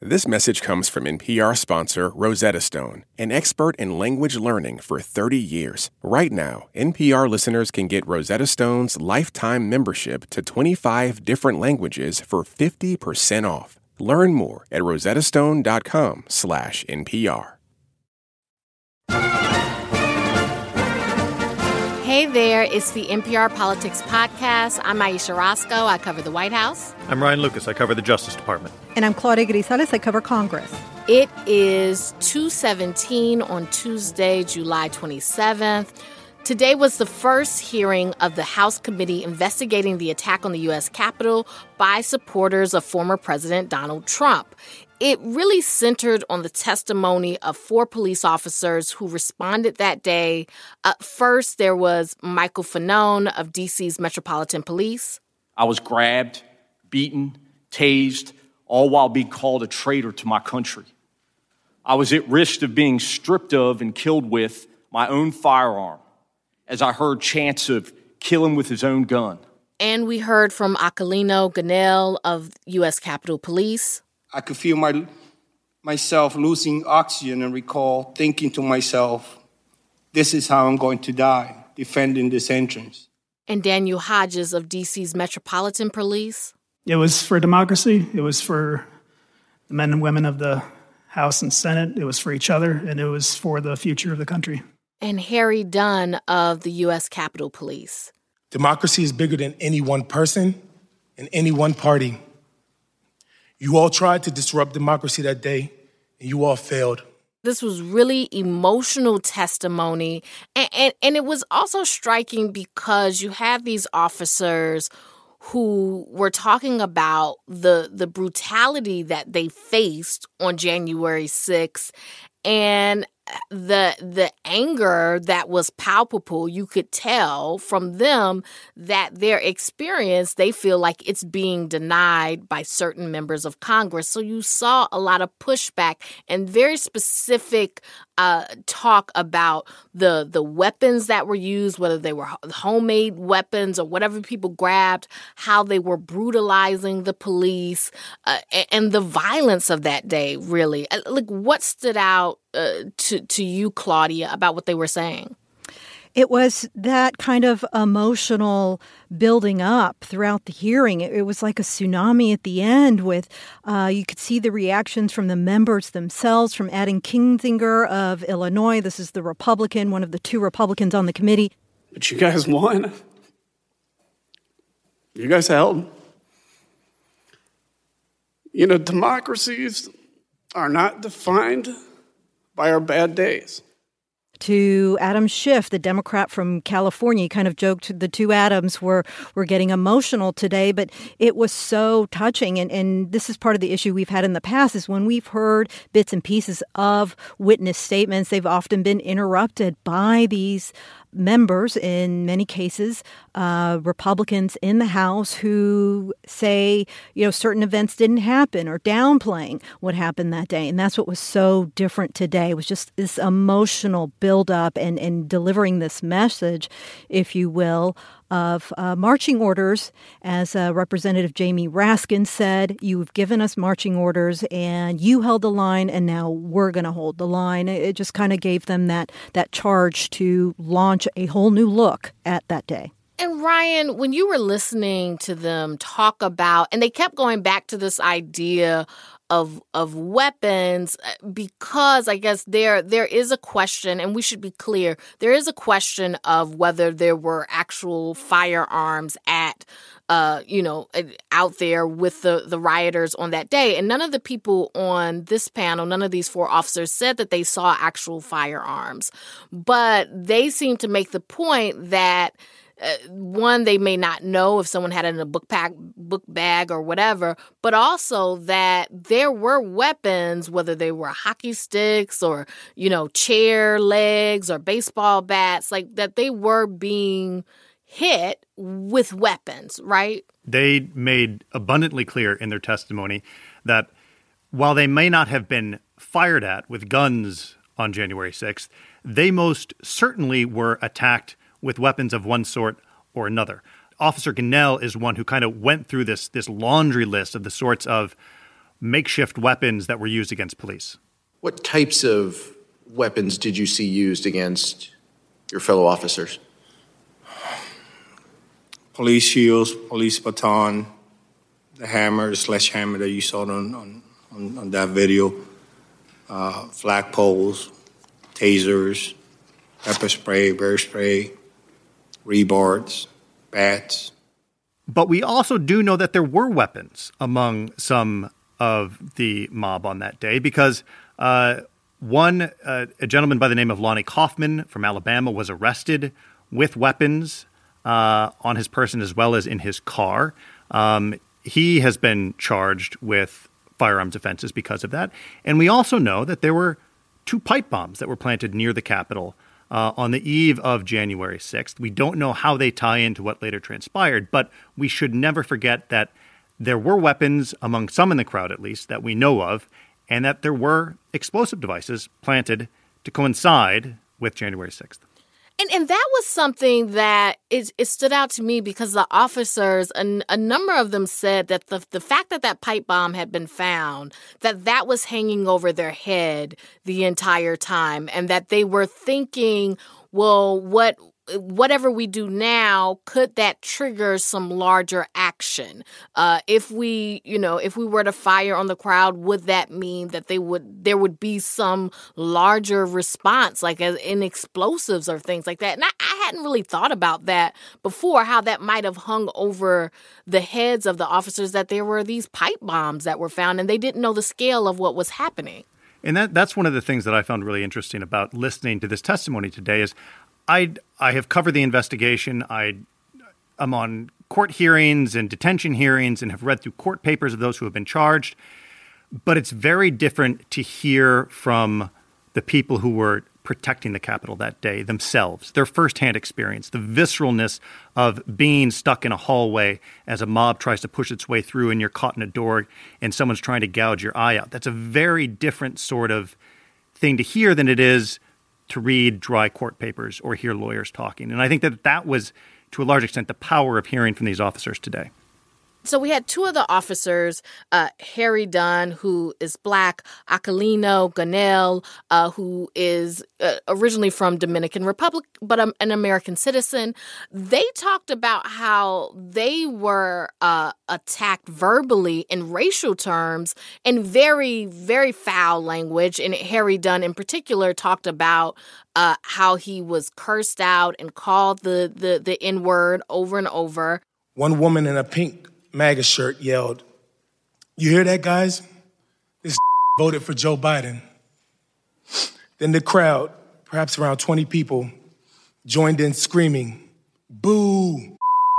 This message comes from NPR sponsor Rosetta Stone, an expert in language learning for 30 years. Right now, NPR listeners can get Rosetta Stone's lifetime membership to 25 different languages for 50% off. Learn more at rosettastone.com/NPR. Hey there, it's the NPR Politics Podcast. I'm Ayesha Roscoe. I cover the White House. I'm Ryan Lucas. I cover the Justice Department. And I'm Claudia Grisales. I cover Congress. It is 2:17 on Tuesday, July 27th. Today was the first hearing of the House committee investigating the attack on the U.S. Capitol by supporters of former President Donald Trump. It really centered on the testimony of 4 police officers who responded that day. First, there was Michael Fanone of D.C.'s Metropolitan Police. I was grabbed, beaten, tased, all while being called a traitor to my country. I was at risk of being stripped of and killed with my own firearm as I heard chants of kill him with his own gun. And we heard from Aquilino Gonell of U.S. Capitol Police. I could feel myself losing oxygen and recall thinking to myself, this is how I'm going to die, defending this entrance. And Daniel Hodges of D.C.'s Metropolitan Police. It was for democracy. It was for the men and women of the House and Senate. It was for each other, and it was for the future of the country. And Harry Dunn of the U.S. Capitol Police. Democracy is bigger than any one person and any one party. You all tried to disrupt democracy that day, and you all failed. This was really emotional testimony, and it was also striking because you have these officers who were talking about the brutality that they faced on January 6th and the anger that was palpable. You could tell from them that their experience, they feel like it's being denied by certain members of Congress. So you saw a lot of pushback and very specific talk about the weapons that were used, whether they were homemade weapons or whatever people grabbed, how they were brutalizing the police, and the violence of that day, really. Like, what stood out to you, Claudia, about what they were saying? It was that kind of emotional building up throughout the hearing. It was like a tsunami at the end with, you could see the reactions from the members themselves, from Adam Kinzinger of Illinois. This is the Republican, one of the 2 Republicans on the committee. But you guys won. You guys held. You know, democracies are not defined by our bad days. To Adam Schiff, the Democrat from California, he kind of joked the 2 Adams were getting emotional today, but it was so touching. And this is part of the issue we've had in the past, is when we've heard bits and pieces of witness statements, they've often been interrupted by these members, in many cases, Republicans in the House, who say, certain events didn't happen or downplaying what happened that day. And that's what was so different today. It was just this emotional buildup and delivering this message, if you will, of marching orders. As Representative Jamie Raskin said, you've given us marching orders and you held the line, and now we're going to hold the line. It just kind of gave them that charge to launch a whole new look at that day. And Ryan, when you were listening to them talk about, and they kept going back to this idea of weapons, because I guess there is a question, and we should be clear, there is a question of whether there were actual firearms out there with the rioters on that day. And none of the people on this panel, none of these 4 officers said that they saw actual firearms. But they seem to make the point that one, they may not know if someone had it in a book bag or whatever, but also that there were weapons, whether they were hockey sticks or, chair legs or baseball bats, like that they were being hit with weapons, right? They made abundantly clear in their testimony that while they may not have been fired at with guns on January 6th, they most certainly were attacked with weapons of one sort or another. Officer Gonell is one who kind of went through this laundry list of the sorts of makeshift weapons that were used against police. What types of weapons did you see used against your fellow officers? Police shields, police baton, the hammer, the sledgehammer that you saw on that video, flag poles, tasers, pepper spray, bear spray, rebards, bats. But we also do know that there were weapons among some of the mob on that day because a gentleman by the name of Lonnie Kaufman from Alabama was arrested with weapons on his person as well as in his car. He has been charged with firearms offenses because of that. And we also know that there were 2 pipe bombs that were planted near the Capitol on the eve of January 6th. We don't know how they tie into what later transpired, but we should never forget that there were weapons, among some in the crowd at least, that we know of, and that there were explosive devices planted to coincide with January 6th. And that was something that it stood out to me because the officers, a number of them said that the fact that pipe bomb had been found, that was hanging over their head the entire time, and that they were thinking, well, whatever we do now, could that trigger some larger action? If we were to fire on the crowd, would that mean that there would be some larger response, like in explosives or things like that? And I hadn't really thought about that before, how that might have hung over the heads of the officers, that there were these pipe bombs that were found and they didn't know the scale of what was happening. And that's one of the things that I found really interesting about listening to this testimony today is I have covered the investigation. I'm on court hearings and detention hearings and have read through court papers of those who have been charged. But it's very different to hear from the people who were protecting the Capitol that day themselves, their firsthand experience, the visceralness of being stuck in a hallway as a mob tries to push its way through and you're caught in a door and someone's trying to gouge your eye out. That's a very different sort of thing to hear than it is to read dry court papers or hear lawyers talking. And I think that was, to a large extent, the power of hearing from these officers today. So we had 2 of the officers, Harry Dunn, who is Black, Aquilino Gonell, who is originally from Dominican Republic, but an American citizen. They talked about how they were attacked verbally in racial terms in very, very foul language. And Harry Dunn in particular talked about how he was cursed out and called the N-word over and over. One woman in a pink MAGA shirt yelled, "You hear that, guys? This voted for Joe Biden." Then the crowd, perhaps around 20 people, joined in screaming, "Boo!"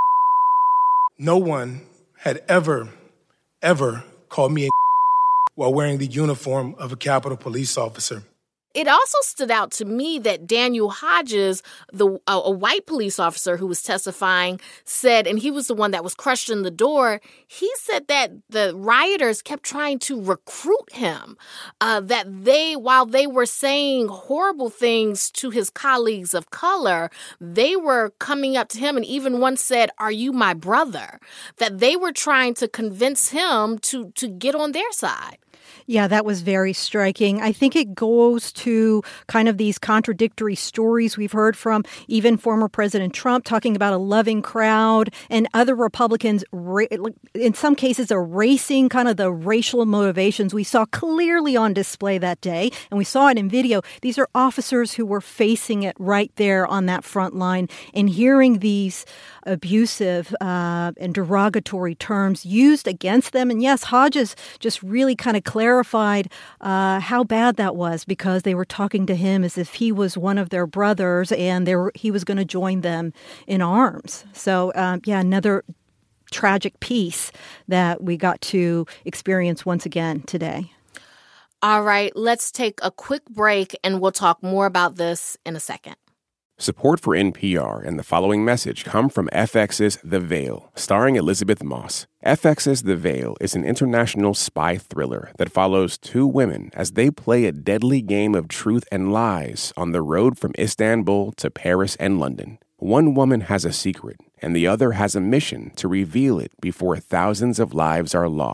No one had ever called me a while wearing the uniform of a Capitol Police officer. It also stood out to me that Daniel Hodges, a white police officer who was testifying, said, and he was the one that was crushed in the door, he said that the rioters kept trying to recruit him, that while they were saying horrible things to his colleagues of color, they were coming up to him and even one said, "Are you my brother?" That they were trying to convince him to get on their side. Yeah, that was very striking. I think it goes to kind of these contradictory stories we've heard from even former President Trump talking about a loving crowd and other Republicans, in some cases, erasing kind of the racial motivations we saw clearly on display that day. And we saw it in video. These are officers who were facing it right there on that front line and hearing these abusive and derogatory terms used against them. And yes, Hodges just really kind of clarified how bad that was because they were talking to him as if he was one of their brothers and he was going to join them in arms. So, another tragic piece that we got to experience once again today. All right, let's take a quick break and we'll talk more about this in a second. Support for NPR and the following message come from FX's The Veil, starring Elizabeth Moss. FX's The Veil is an international spy thriller that follows 2 women as they play a deadly game of truth and lies on the road from Istanbul to Paris and London. One woman has a secret, and the other has a mission to reveal it before thousands of lives are lost.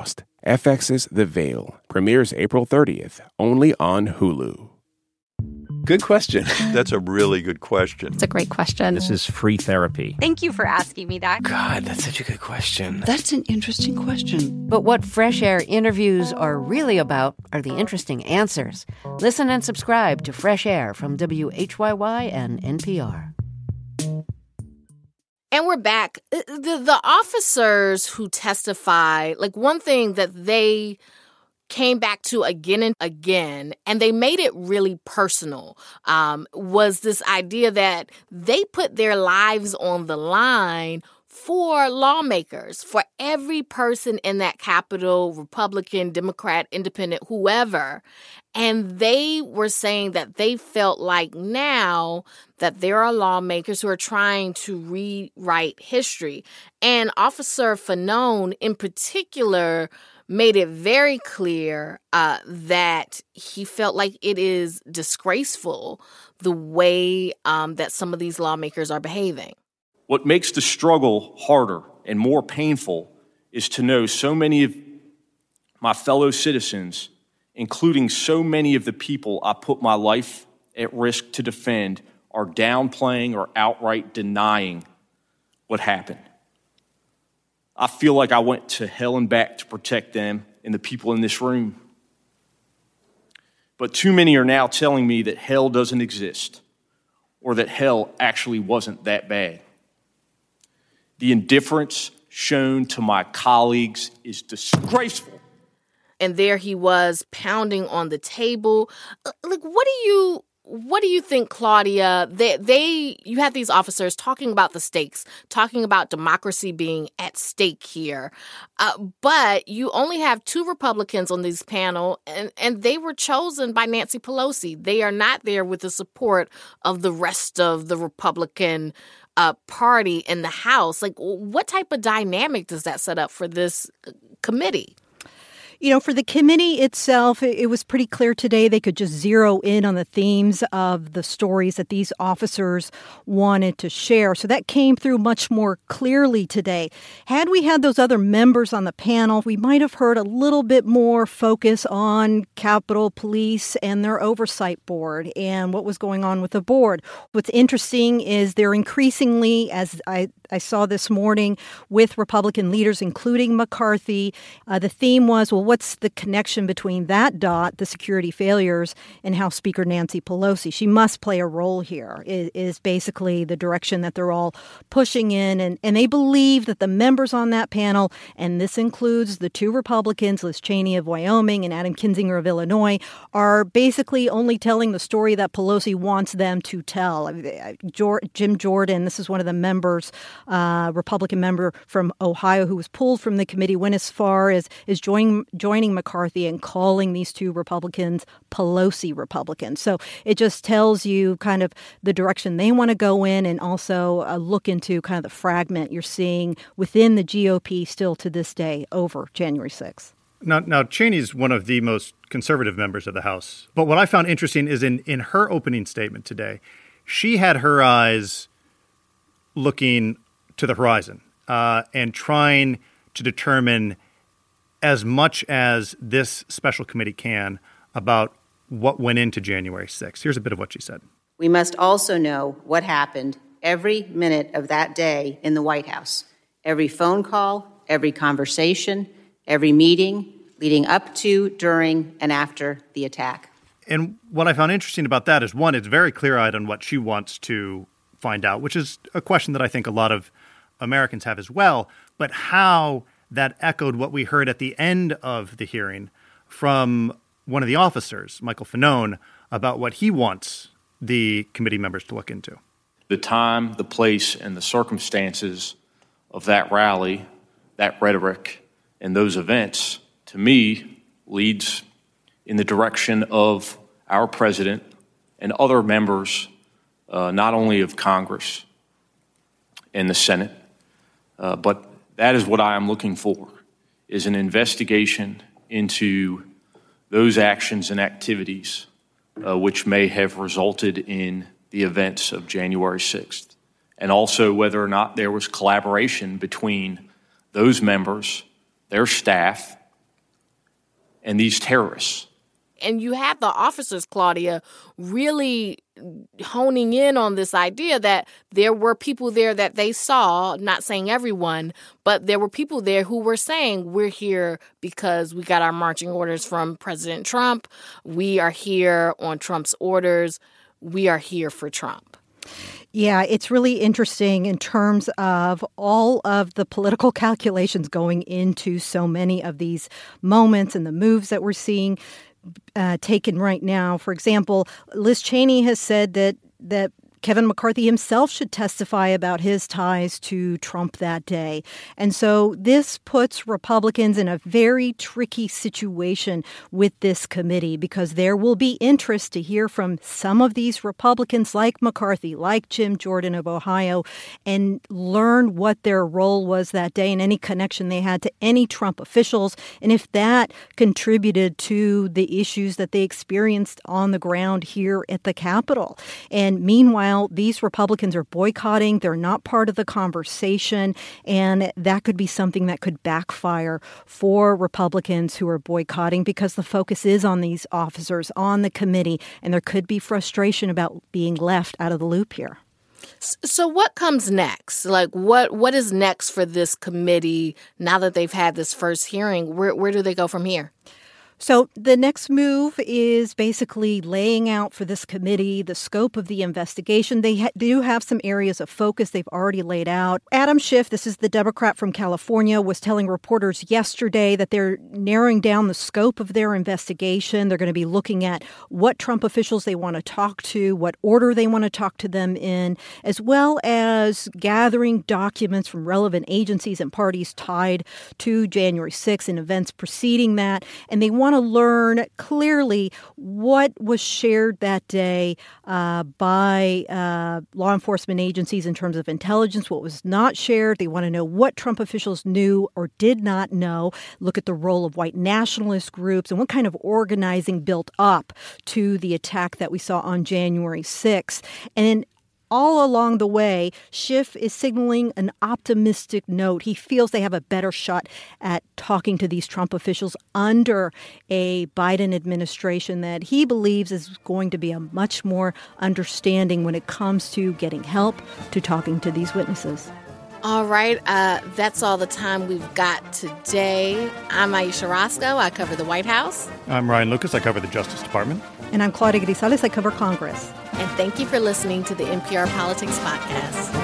FX's The Veil premieres April 30th, only on Hulu. Good question. That's a really good question. It's a great question. This is free therapy. Thank you for asking me that. God, that's such a good question. That's an interesting question. But what Fresh Air interviews are really about are the interesting answers. Listen and subscribe to Fresh Air from WHYY and NPR. And we're back. The officers who testify, like one thing that they came back to again and again, and they made it really personal, was this idea that they put their lives on the line for lawmakers, for every person in that Capitol, Republican, Democrat, Independent, whoever. And they were saying that they felt like now that there are lawmakers who are trying to rewrite history. And Officer Fanone in particular made it very clear that he felt like it is disgraceful the way that some of these lawmakers are behaving. What makes the struggle harder and more painful is to know so many of my fellow citizens, including so many of the people I put my life at risk to defend, are downplaying or outright denying what happened. I feel like I went to hell and back to protect them and the people in this room. But too many are now telling me that hell doesn't exist or that hell actually wasn't that bad. The indifference shown to my colleagues is disgraceful. And there he was pounding on the table. Like, what do you think, Claudia? You had these officers talking about the stakes, talking about democracy being at stake here. But you only have 2 Republicans on this panel, and they were chosen by Nancy Pelosi. They are not there with the support of the rest of the Republican party in the House. Like, what type of dynamic does that set up for this committee? You know, for the committee itself, it was pretty clear today they could just zero in on the themes of the stories that these officers wanted to share. So that came through much more clearly today. Had we had those other members on the panel, we might have heard a little bit more focus on Capitol Police and their oversight board and what was going on with the board. What's interesting is they're increasingly, as I saw this morning with Republican leaders, including McCarthy, the theme was, well, what's the connection between that the security failures, and House Speaker Nancy Pelosi? She must play a role here, is basically the direction that they're all pushing in. And they believe that the members on that panel, and this includes the 2 Republicans, Liz Cheney of Wyoming and Adam Kinzinger of Illinois, are basically only telling the story that Pelosi wants them to tell. Jim Jordan, this is one of the members, Republican member from Ohio who was pulled from the committee, went as far as joining McCarthy and calling these 2 Republicans Pelosi Republicans. So it just tells you kind of the direction they want to go in, and also look into kind of the fragment you're seeing within the GOP still to this day over January 6th. Now, Cheney's one of the most conservative members of the House. But what I found interesting is in her opening statement today, she had her eyes looking to the horizon and trying to determine as much as this special committee can about what went into January 6th. Here's a bit of what she said. We must also know what happened every minute of that day in the White House. Every phone call, every conversation, every meeting leading up to, during, and after the attack. And what I found interesting about that is, one, it's very clear-eyed on what she wants to find out, which is a question that I think a lot of Americans have as well, but how that echoed what we heard at the end of the hearing from one of the officers, Michael Fanone, about what he wants the committee members to look into. The time, the place, and the circumstances of that rally, that rhetoric, and those events, to me, leads in the direction of our president and other members, not only of Congress and the Senate, but that is what I am looking for, is an investigation into those actions and activities which may have resulted in the events of January 6th, and also whether or not there was collaboration between those members, their staff, and these terrorists. And you had the officers, Claudia, really honing in on this idea that there were people there that they saw, not saying everyone, but there were people there who were saying, we're here because we got our marching orders from President Trump. We are here on Trump's orders. We are here for Trump. Yeah, it's really interesting in terms of all of the political calculations going into so many of these moments and the moves that we're seeing taken right now. For example, Liz Cheney has said that Kevin McCarthy himself should testify about his ties to Trump that day. And so this puts Republicans in a very tricky situation with this committee because there will be interest to hear from some of these Republicans like McCarthy, like Jim Jordan of Ohio, and learn what their role was that day and any connection they had to any Trump officials, and if that contributed to the issues that they experienced on the ground here at the Capitol. And meanwhile, these Republicans are boycotting. They're not part of the conversation. And that could be something that could backfire for Republicans who are boycotting because the focus is on these officers, on the committee, and there could be frustration about being left out of the loop here. So what comes next? Like, what is next for this committee now that they've had this first hearing? Where do they go from here? So the next move is basically laying out for this committee the scope of the investigation. They do have some areas of focus they've already laid out. Adam Schiff, this is the Democrat from California, was telling reporters yesterday that they're narrowing down the scope of their investigation. They're going to be looking at what Trump officials they want to talk to, what order they want to talk to them in, as well as gathering documents from relevant agencies and parties tied to January 6th and events preceding that. And they want to learn clearly what was shared that day by law enforcement agencies in terms of intelligence, what was not shared. They want to know what Trump officials knew or did not know, look at the role of white nationalist groups and what kind of organizing built up to the attack that we saw on January 6th. And all along the way, Schiff is signaling an optimistic note. He feels they have a better shot at talking to these Trump officials under a Biden administration that he believes is going to be a much more understanding when it comes to getting help, to talking to these witnesses. All right. That's all the time we've got today. I'm Ayesha Roscoe. I cover the White House. I'm Ryan Lucas. I cover the Justice Department. And I'm Claudia Grisales. I cover Congress. And thank you for listening to the NPR Politics Podcast.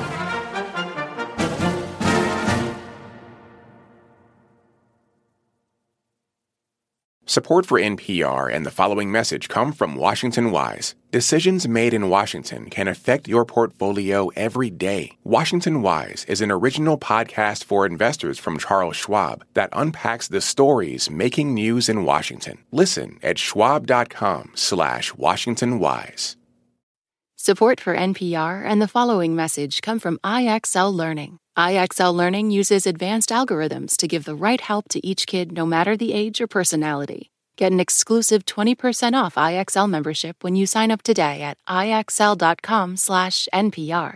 Support for NPR and the following message come from Washington Wise. Decisions made in Washington can affect your portfolio every day. Washington Wise is an original podcast for investors from Charles Schwab that unpacks the stories making news in Washington. Listen at schwab.com/WashingtonWise. Support for NPR and the following message come from IXL Learning. IXL Learning uses advanced algorithms to give the right help to each kid no matter the age or personality. Get an exclusive 20% off IXL membership when you sign up today at IXL.com/NPR.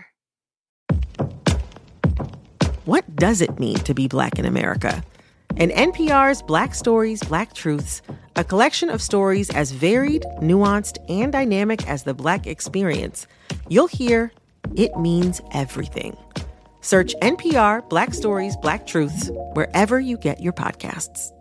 What does it mean to be Black in America? In NPR's Black Stories, Black Truths, a collection of stories as varied, nuanced, and dynamic as the Black experience, you'll hear it means everything. Search NPR Black Stories, Black Truths wherever you get your podcasts.